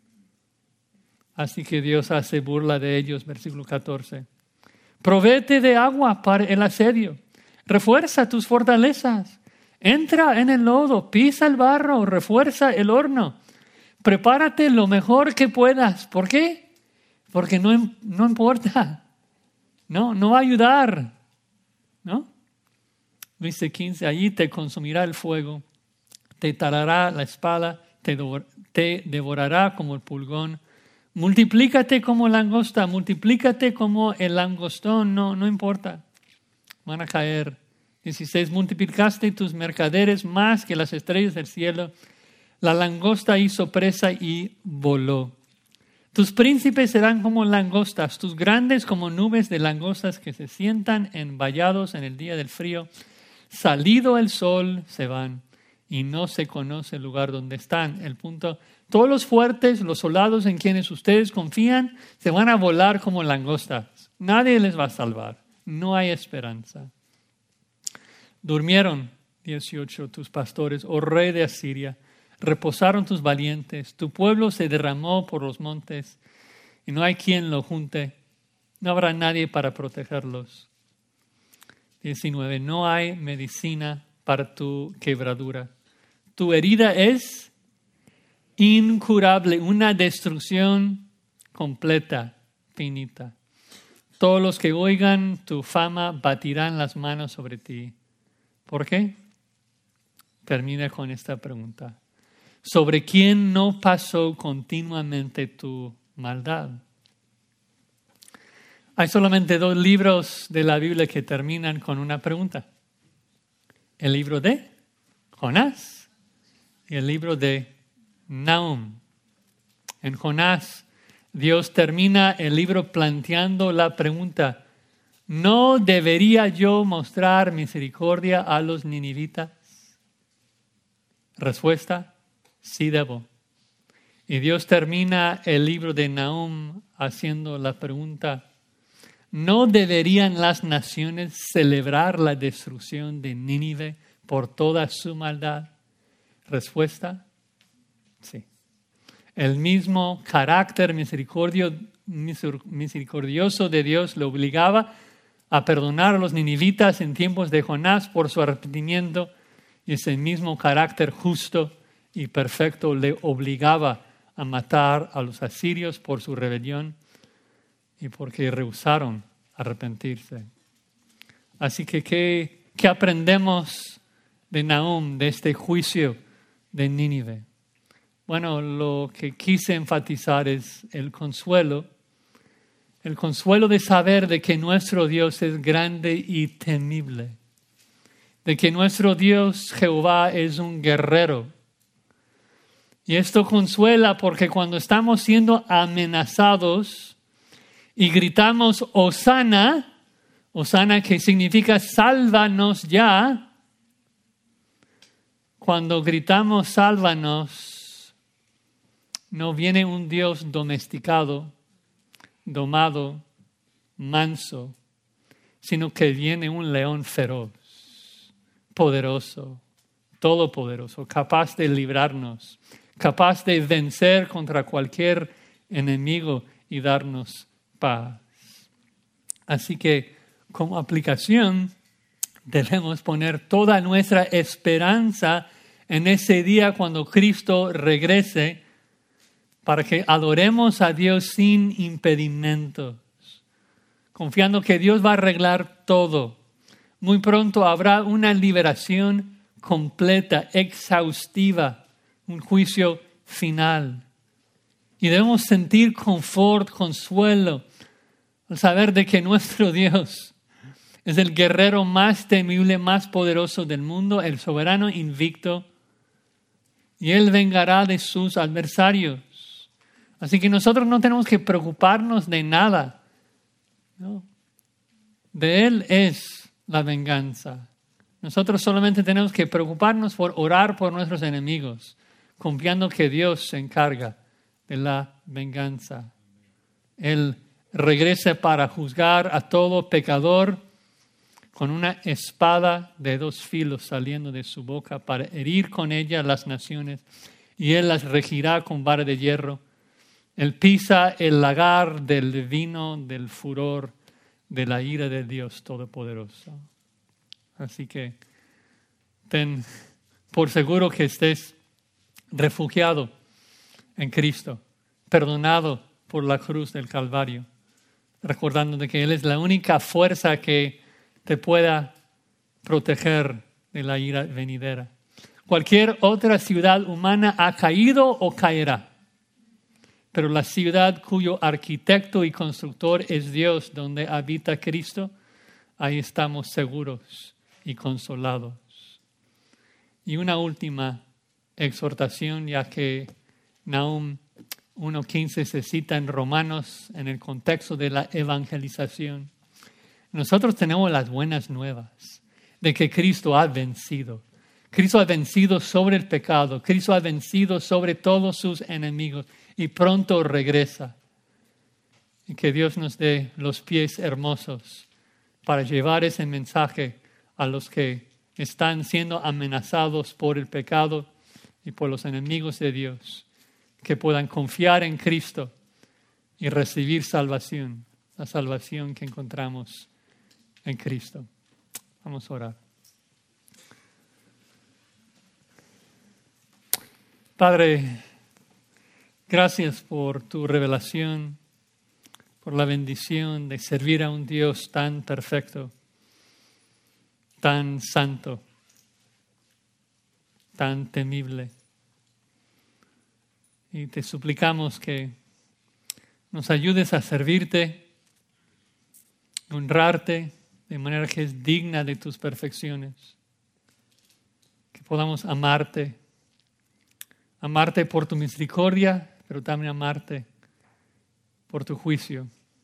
Así que Dios hace burla de ellos. Versículo catorce. Provéete de agua para el asedio. Refuerza tus fortalezas. Entra en el lodo, pisa el barro, refuerza el horno. Prepárate lo mejor que puedas. ¿Por qué? Porque no, no importa. No, no va a ayudar. ¿No? Dice quince, allí te consumirá el fuego, te talará la espada, te, devor- te devorará como el pulgón. Multiplícate como langosta, multiplícate como el langostón, no, no importa. Van a caer. dieciséis, multiplicaste tus mercaderes más que las estrellas del cielo. La langosta hizo presa y voló. Tus príncipes serán como langostas, tus grandes como nubes de langostas que se sientan en vallados en el día del frío. Salido el sol, se van y no se conoce el lugar donde están. El punto, todos los fuertes, los soldados en quienes ustedes confían, se van a volar como langostas. Nadie les va a salvar. No hay esperanza. Durmieron, dieciocho, tus pastores, oh rey de Asiria. Reposaron tus valientes, tu pueblo se derramó por los montes y no hay quien lo junte, no habrá nadie para protegerlos. diecinueve, no hay medicina para tu quebradura. Tu herida es incurable, una destrucción completa, finita. Todos los que oigan tu fama batirán las manos sobre ti. ¿Por qué? Termina con esta pregunta. ¿Sobre quién no pasó continuamente tu maldad? Hay solamente dos libros de la Biblia que terminan con una pregunta. El libro de Jonás y el libro de Nahum. En Jonás, Dios termina el libro planteando la pregunta, ¿no debería yo mostrar misericordia a los ninivitas? Respuesta, sí debo. Y Dios termina el libro de Nahum haciendo la pregunta, ¿no deberían las naciones celebrar la destrucción de Nínive por toda su maldad? Respuesta, sí. El mismo carácter misericordio, misericordioso de Dios le obligaba a perdonar a los ninivitas en tiempos de Jonás por su arrepentimiento, y ese mismo carácter justo y perfecto le obligaba a matar a los asirios por su rebelión y porque rehusaron arrepentirse. Así que, ¿qué, qué aprendemos de Nahum, de este juicio de Nínive? Bueno, lo que quise enfatizar es el consuelo, el consuelo de saber de que nuestro Dios es grande y temible, de que nuestro Dios Jehová es un guerrero. Y esto consuela porque cuando estamos siendo amenazados y gritamos Hosana, Hosana que significa sálvanos ya, cuando gritamos sálvanos, no viene un Dios domesticado, domado, manso, sino que viene un león feroz, poderoso, todopoderoso, capaz de librarnos, capaz de vencer contra cualquier enemigo y darnos paz. Así que, como aplicación, debemos poner toda nuestra esperanza en ese día cuando Cristo regrese para que adoremos a Dios sin impedimentos, confiando que Dios va a arreglar todo. Muy pronto habrá una liberación completa, exhaustiva, un juicio final. Y debemos sentir confort, consuelo, al saber de que nuestro Dios es el guerrero más temible, más poderoso del mundo, el soberano invicto, y Él vengará de sus adversarios. Así que nosotros no tenemos que preocuparnos de nada, ¿no? De Él es la venganza. Nosotros solamente tenemos que preocuparnos por orar por nuestros enemigos, confiando que Dios se encarga de la venganza. Él regresa para juzgar a todo pecador con una espada de dos filos saliendo de su boca para herir con ella las naciones, y Él las regirá con vara de hierro. Él pisa el lagar del vino del furor de la ira de Dios Todopoderoso. Así que ten por seguro que estés refugiado en Cristo, perdonado por la cruz del Calvario, recordando de que Él es la única fuerza que te pueda proteger de la ira venidera. Cualquier otra ciudad humana ha caído o caerá, pero la ciudad cuyo arquitecto y constructor es Dios, donde habita Cristo, ahí estamos seguros y consolados. Y una última exhortación, ya que Nahum uno quince se cita en Romanos en el contexto de la evangelización. Nosotros tenemos las buenas nuevas de que Cristo ha vencido. Cristo ha vencido sobre el pecado. Cristo ha vencido sobre todos sus enemigos y pronto regresa. Y que Dios nos dé los pies hermosos para llevar ese mensaje a los que están siendo amenazados por el pecado y por los enemigos de Dios, que puedan confiar en Cristo y recibir salvación, la salvación que encontramos en Cristo. Vamos a orar. Padre, gracias por tu revelación, por la bendición de servir a un Dios tan perfecto, tan santo, tan temible. Y te suplicamos que nos ayudes a servirte, honrarte de manera que es digna de tus perfecciones. Que podamos amarte, amarte por tu misericordia, pero también amarte por tu juicio.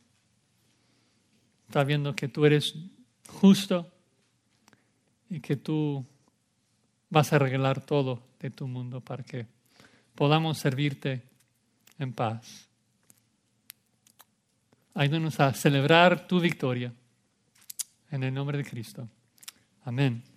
Sabiendo que tú eres justo y que tú vas a arreglar todo de tu mundo para que podamos servirte en paz. Ayúdanos a celebrar tu victoria. En el nombre de Cristo. Amén.